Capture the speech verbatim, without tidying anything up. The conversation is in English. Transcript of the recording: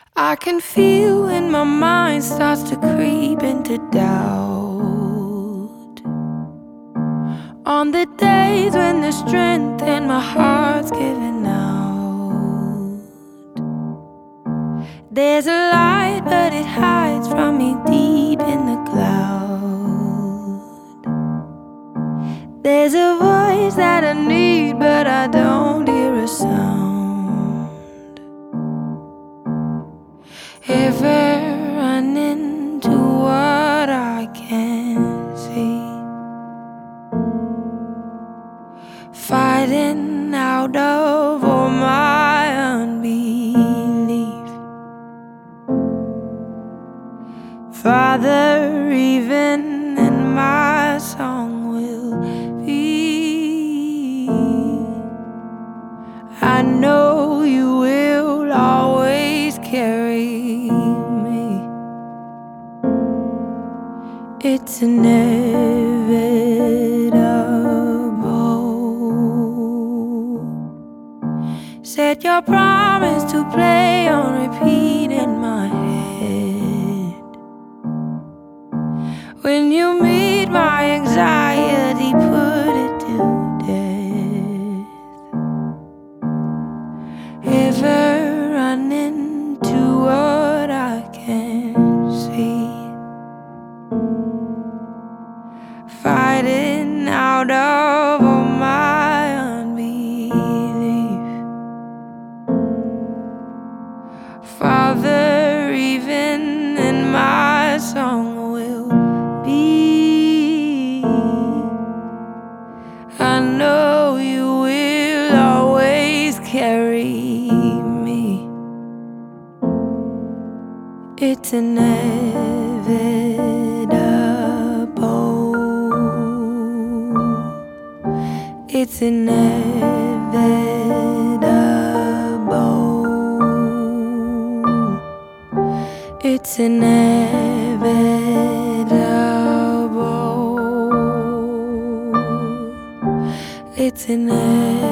I can feel when my mind starts to creep into doubt. On the days when the strength in my heart's giving out, there's a light but it hides from me deep in the cloud. There's a voice that I need but I don't hear a sound. Ever run into what I can't see, fighting out of all my unbelief. Father, even in my song will be, I know you will always carry me. It's inevitable. Set your promise to play on repeat in my head. When you meet my anxiety, put it to death. Ever run into what I can't see, fighting out of all my unbelief. Father, even in my song will be, I know you will always carry me. It's inevitable. It's inevitable. It's inevitable. It's inevitable.